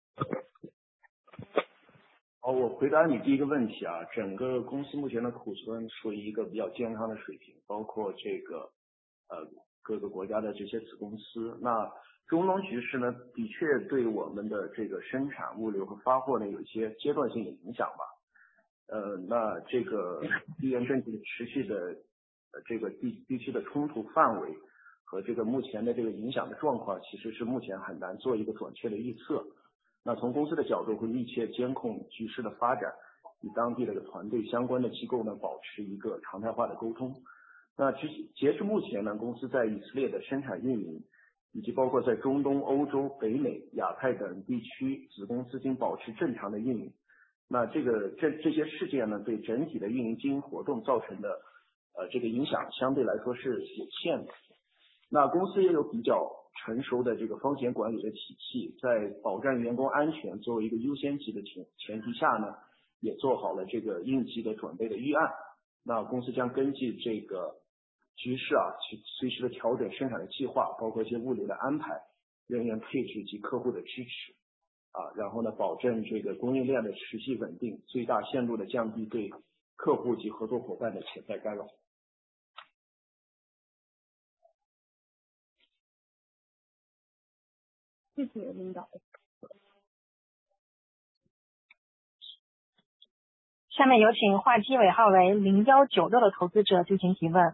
好，我回答你第一个问题啊，整个公司目前的库存属于一个比较健康的水平，包括这个呃各个国家的这些子公司。那中东局势呢，的确对我们的这个生产、物流和发货呢有一些阶段性的影响吧。呃，那这个地缘政治持续的呃这个地地区的冲突范围和这个目前的这个影响的状况，其实是目前很难做一个准确的预测。那从公司的角度会密切监控局势的发展，与当地的团队相关的机构呢保持一个常态化的沟通。那截截至目前呢，公司在以色列的生产运营，以及包括在中东、欧洲、北美、亚太等地区子公司经保持正常的运营。那这个这这些事件呢，对整体的运营经营活动造成的呃这个影响相对来说是有限的。那公司也有比较成熟的这个风险管理的体系，在保障员工安全作为一个优先级的前前提下呢，也做好了这个应急的准备的预案。那公司将根据这个局势啊，去随时的调整生产的计划，包括一些物流的安排、人员配置及客户的支持啊，然后呢，保证这个供应链的持续稳定，最大限度的降低对客户及合作伙伴的潜在干扰。 谢谢领导。 下面有请话机尾号为零一九六的投资者进行提问。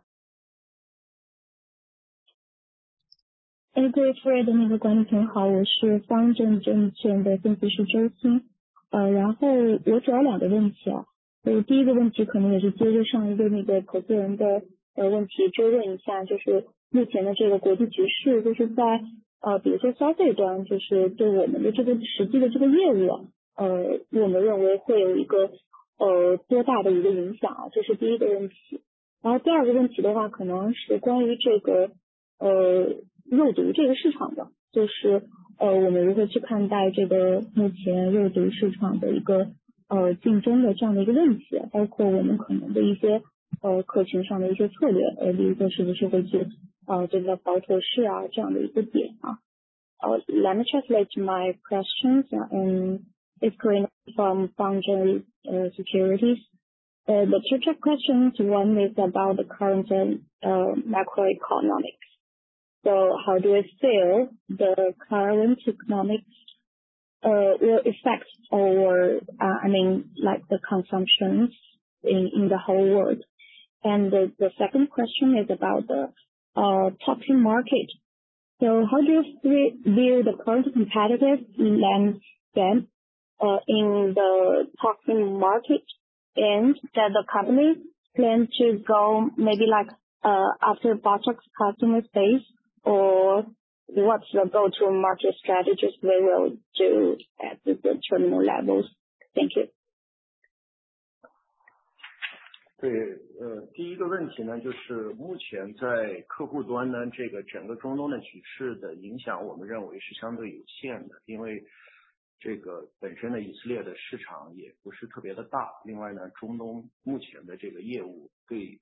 哎，各位 Fred 的那个管理层好，我是方正证券的分析师周鑫。呃，然后我主要两个问题啊，呃，第一个问题可能也是接着上一个那个投资人的呃问题追问一下，就是目前的这个国际局势，就是在呃比如说消费端，就是对我们的这个实际的这个业务啊，呃，我们认为会有一个呃多大的一个影响啊，这是第一个问题。然后第二个问题的话，可能是关于这个呃肉毒这个市场的，就是呃我们如何去看待这个目前肉毒市场的一个呃竞争的这样的一个问题，包括我们可能的一些呃客群上的一些策略，呃比如说是不是会去呃这个保妥适啊这样的一个点啊。Uh, let me translate my questions and it's going from Foundry uh, Securities. Uh, the two check questions, one is about the current uh, macroeconomics. So how do I feel the current economics uh, will affect our, uh, I mean, like the consumptions in, in the whole world? And the, the second question is about the uh, toxin market. So how do you view the current competitive landscape uh, in the toxin market? And does the company plan to go maybe like uh, after Botox customer space, or what's the go-to-market strategies they will do at the, the terminal levels? Thank you. 对，呃，第一个问题呢，就是目前在客户端呢，这个整个中东的局势的影响，我们认为是相对有限的，因为这个本身的以色列的市场也不是特别的大，另外呢，中东目前的这个业务对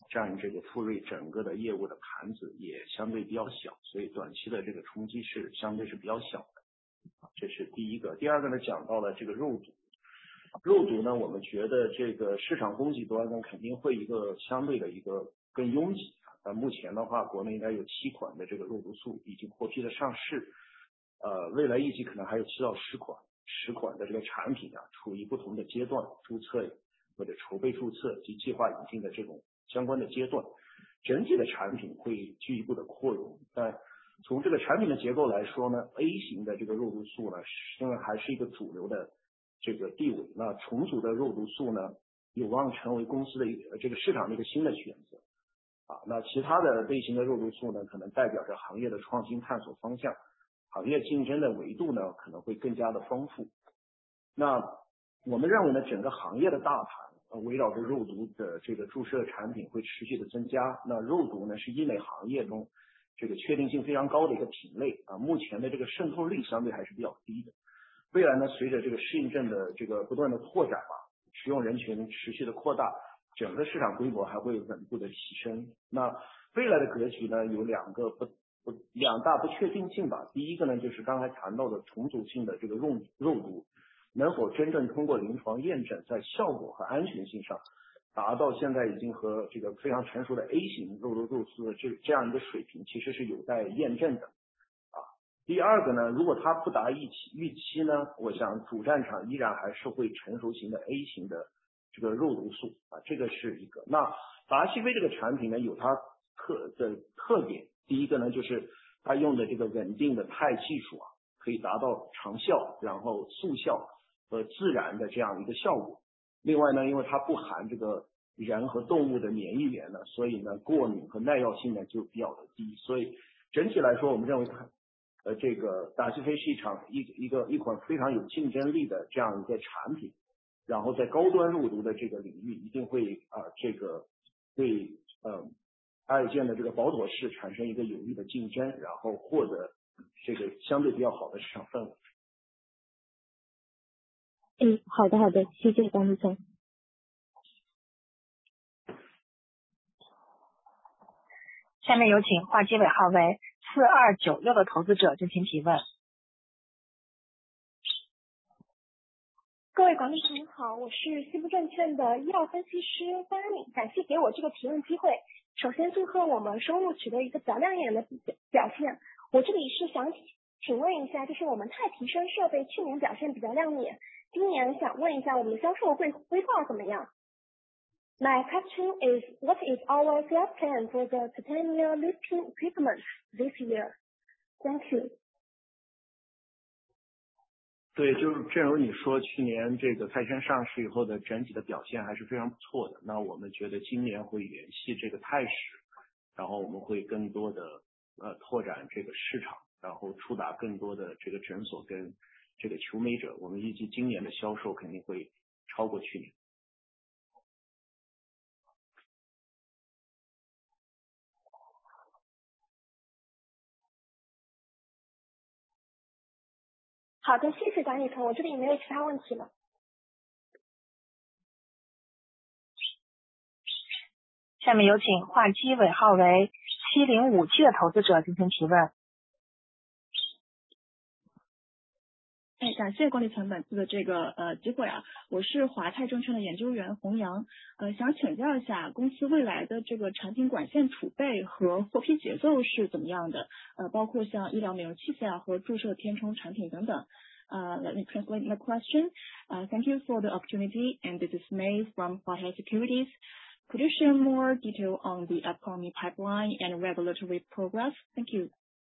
占这个富瑞整个的业务的盘子也相对比较小，所以短期的这个冲击是相对是比较小的。这是第一个。第二个呢，讲到了这个肉毒。肉毒呢，我们觉得这个市场供给端呢肯定会一个相对的一个更拥挤啊。但目前的话，国内应该有七款的这个肉毒素已经获批的上市，呃，未来预计可能还有七到十款，十款的这个产品啊，处于不同的阶段，注册或者筹备注册及计划引进的这种相关的阶段，整体的产品会进一步的扩容。但从这个产品的结构来说呢 ，A 型的这个肉毒素呢，因为还是一个主流的这个地位，那重组的肉毒素呢，有望成为公司的一个这个市场的一个新的选择啊。那其他的类型的肉毒素呢，可能代表着行业的创新探索方向，行业竞争的维度呢，可能会更加的丰富。那我们认为呢，整个行业的大盘围绕着肉毒的这个注射产品会持续的增加。那肉毒呢，是医美行业中这个确定性非常高的一个品类啊，目前的这个渗透率相对还是比较低的。未来呢，随着这个适应症的这个不断的拓展吧，使用人群持续的扩大，整个市场规模还会稳步的提升。那未来的格局呢，有两个不不两大不确定性吧。第一个呢，就是刚才谈到的重组性的这个肉肉毒能否真正通过临床验证，在效果和安全性上达到现在已经和这个非常成熟的 A 型肉毒素的这这样一个水平，其实是有待验证的。第二个呢，如果它不达预期预期呢，我想主战场依然还是会成熟型的 A 型的这个肉毒素啊，这个是一个。那达西菲这个产品呢，有它特的特点，第一个呢就是它用的这个稳定的肽技术啊，可以达到长效，然后速效和自然的这样一个效果。另外呢，因为它不含这个人和动物的免疫源呢，所以呢过敏和耐药性呢就比较的低。所以整体来说，我们认为它。呃，这个达西菲是一场一一个一款非常有竞争力的这样一个产品，然后在高端肉毒的这个领域，一定会啊、呃、这个对呃爱尔健的这个宝妥适产生一个有力的竞争，然后获得这个相对比较好的市场份额。 嗯，好的好的，谢谢张立聪。 下面有请话机尾号为四二九六的投资者进行提问。 各位管理层好，我是西部证券的医药分析师方安敏，感谢给我这个提问机会。首先祝贺我们收入取得一个比较亮眼的表现。我这里是想请问一下，就是我们钛提升设备去年表现比较亮眼，今年想问一下我们的销售规规划怎么样？ My question is, what is our sales plan for the titanium lifting equipment this year? Thank you. 对，就是正如你说，去年这个泰山上市以后的整体的表现还是非常不错的。那我们觉得今年会延续这个态势，然后我们会更多的呃拓展这个市场，然后触达更多的这个诊所跟这个求美者。我们预计今年的销售肯定会超过去年。 好的，谢谢管理层，我这里没有其他问题了。 下面有请话机尾号为七零五七的投资者进行提问。 哎，感谢管理层本次的这个呃机会啊，我是华泰证券的研究员洪阳，呃，想请教一下公司未来的这个产品管线储备和获批节奏是怎么样的？呃，包括像医疗美容器械啊和注射填充产品等等。Uh, let me translate my question. Uh, thank you for the opportunity, and this is May from Huatai Securities. Could you share more detail on the upcoming pipeline and regulatory progress? Thank you.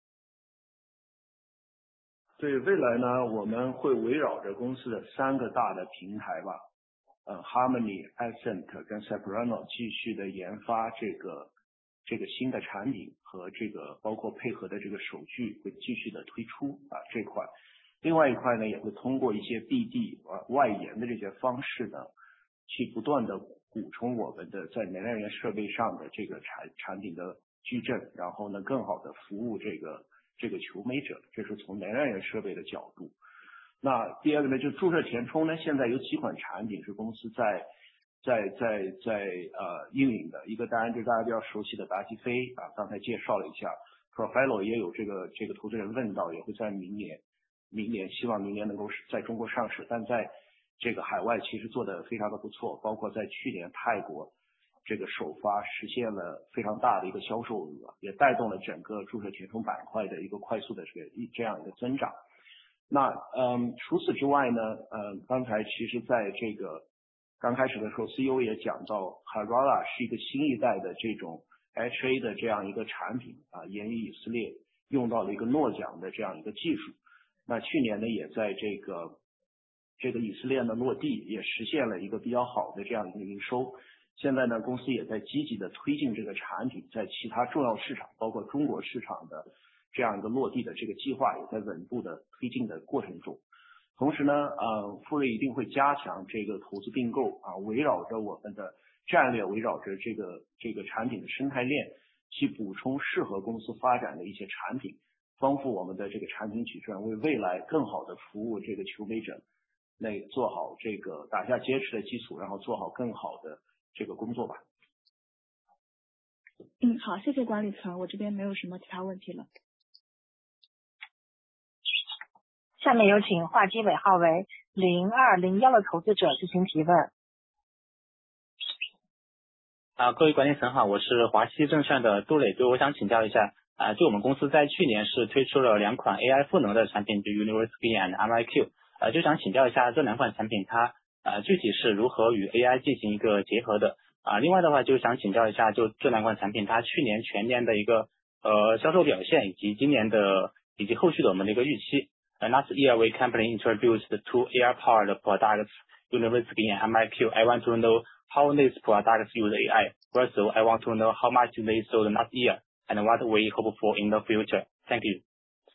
对未来呢，我们会围绕着公司的三个大的平台吧，呃 ，Harmony、Ascent 跟 Soprano 继续的研发这个这个新的产品和这个包括配合的这个手续会继续的推出啊这块。另外一块呢，也会通过一些 B D 啊外延的这些方式呢，去不断的补充我们的在能量源设备上的这个产产品的矩阵，然后呢，更好的服务这个这个求美者，这是从能量源设备的角度。那第二个呢，就注射填充呢，现在有几款产品是公司在在在在呃运营的一个，当然就大家比较熟悉的达基飞啊，刚才介绍了一下 ，Profilo 也有这个这个投资人问到，也会在明年明年希望明年能够在中国上市，但在这个海外其实做得非常的不错，包括在去年泰国这个首发实现了非常大的一个销售额，也带动了整个注册填充板块的一个快速的这个这样一个增长。那嗯，除此之外呢，呃，刚才其实在这个刚开始的时候 ，C E O 也讲到 Harala 是一个新一代的这种 H A 的这样一个产品啊，源于以色列，用到了一个诺奖的这样一个技术。那去年呢，也在这个这个以色列的落地，也实现了一个比较好的这样一个营收。现在呢，公司也在积极的推进这个产品，在其他重要市场，包括中国市场的这样一个落地的这个计划，也在稳步的推进的过程中。同时呢，呃，富瑞一定会加强这个投资并购啊，围绕着我们的战略，围绕着这个这个产品的生态链，去补充适合公司发展的一些产品，丰富我们的这个产品矩阵，为未来更好的服务这个求美者，那做好这个打下坚实的基础，然后做好更好的这个工作吧。 嗯，好，谢谢管理层，我这边没有什么其他问题了。 下面有请话机尾号为零二零一的投资者进行提问。 啊，各位管理层好，我是华西证券的杜磊，就我想请教一下，啊，就我们公司在去年是推出了两款 A I 赋能的产品，就 Universal and M I Q， 呃，就想请教一下这两款产品它呃具体是如何与 A I 进行一个结合的啊？另外的话，就想请教一下，就这两款产品它去年全年的一个呃销售表现，以及今年的以及后续的我们的一个预期。Uh, last year, we company introduced two A I-powered products, Universal and M I Q. I want to know how these products use A I. Also, I want to know how much they sold last year and what we hope for in the future. Thank you.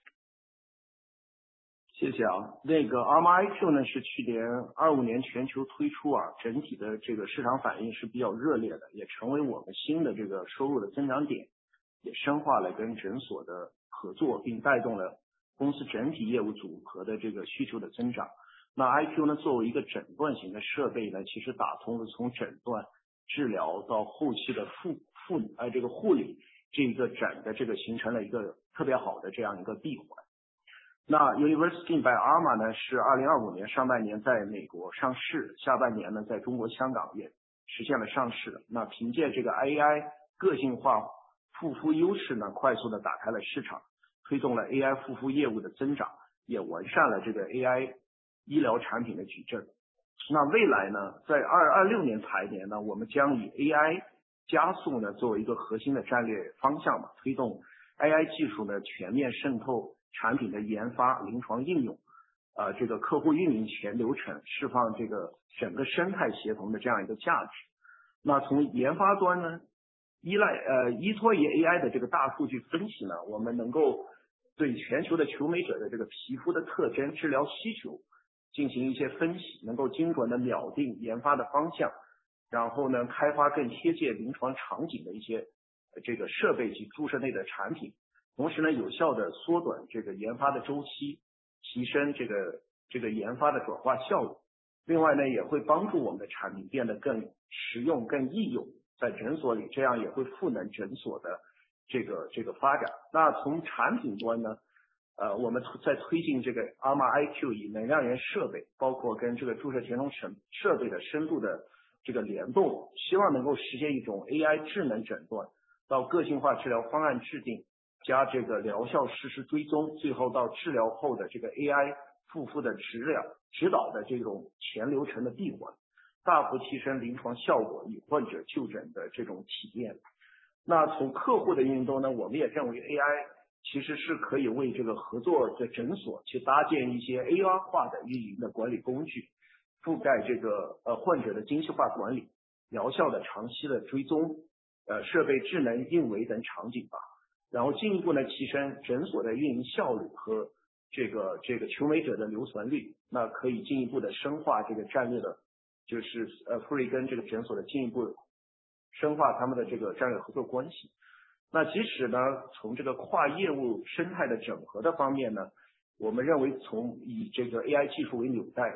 谢谢啊。那个 A R M I Q 呢是去年二五年全球推出啊，整体的这个市场反应是比较热烈的，也成为我们新的这个收入的增长点，也深化了跟诊所的合作，并带动了公司整体业务组合的这个需求的增长。那 I Q 呢，作为一个诊断型的设备呢，其实打通了从诊断、治疗到后期的护护呃这个护理这个整的这个形成了一个特别好的这样一个闭环。那 Universal by A R M A 呢，是二零二五年上半年在美国上市，下半年呢在中国香港也实现了上市。那凭借这个 A I 个性化护肤优势呢，快速的打开了市场，推动了 A I 护肤业务的增长，也完善了这个 A I 医疗产品的矩阵。那未来呢，在二二六年财年呢，我们将以 A I 加速呢作为一个核心的战略方向嘛，推动 A I 技术呢全面渗透产品的研发、临床应用，呃，这个客户运营全流程，释放这个整个生态协同的这样一个价值。那从研发端呢，依赖呃依托于 A I 的这个大数据分析呢，我们能够对全球的求美者的这个皮肤的特征、治疗需求进行一些分析，能够精准的秒定研发的方向，然后呢，开发更贴切临床场景的一些这个设备及注射内的产品，同时呢，有效的缩短这个研发的周期，提升这个这个研发的转化效率。另外呢，也会帮助我们的产品变得更实用、更易用，在诊所里，这样也会赋能诊所的这个这个发展。那从产品端呢，呃，我们在推进这个 A R M A I Q 以能量源设备，包括跟这个注射填充设备的深度的这个联动，希望能够实现一种 A I 智能诊断到个性化治疗方案制定，加这个疗效实时追踪，最后到治疗后的这个 A I 护肤的治疗指导的这种全流程的闭环，大幅提升临床效果与患者就诊的这种体验。那从客户的运动呢，我们也认为 A I 其实是可以为这个合作的诊所去搭建一些 A R 化的运营的管理工具，覆盖这个呃患者的精细化管理、疗效的长期的追踪、呃设备智能运维等场景吧。然后进一步呢提升诊所的运营效率和这个这个求美者的留存率，那可以进一步的深化这个战略的，就是呃富瑞跟这个诊所的进一步深化他们的这个战略合作关系。那即使呢从这个跨业务生态的整合的方面呢，我们认为从以这个 A I 技术为纽带，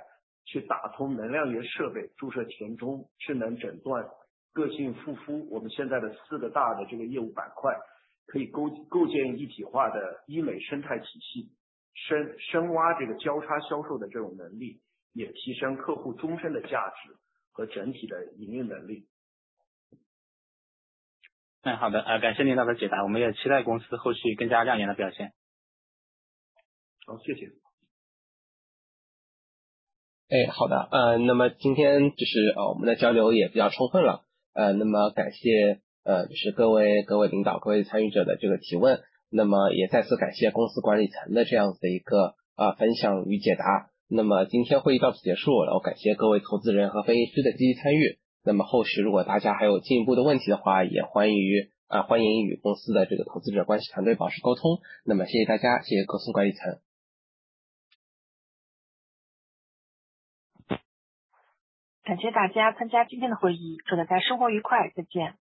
去打通能量源设备、注射填充、智能诊断、个性护肤，我们现在的四个大的这个业务板块，可以构构建一体化的医美生态体系，深深挖这个交叉销售的这种能力，也提升客户终身的价值和整体的营运能力。 嗯，好的，呃，感谢领导的解答，我们也期待公司后续更加亮眼的表现。 好，谢谢。 哎，好的，呃，那么今天就是呃我们的交流也比较充分了，呃，那么感谢呃就是各位各位领导、各位参与者的这个提问，那么也再次感谢公司管理层的这样子的一个呃分享与解答。那么今天会议到此结束，然后感谢各位投资人和分析师的积极参与。那么后续如果大家还有进一步的问题的话，也欢迎于啊、呃、欢迎与公司的这个投资者关系团队保持沟通。那么谢谢大家，谢谢公司管理层。 感谢大家参加今天的会议，祝大家生活愉快，再见。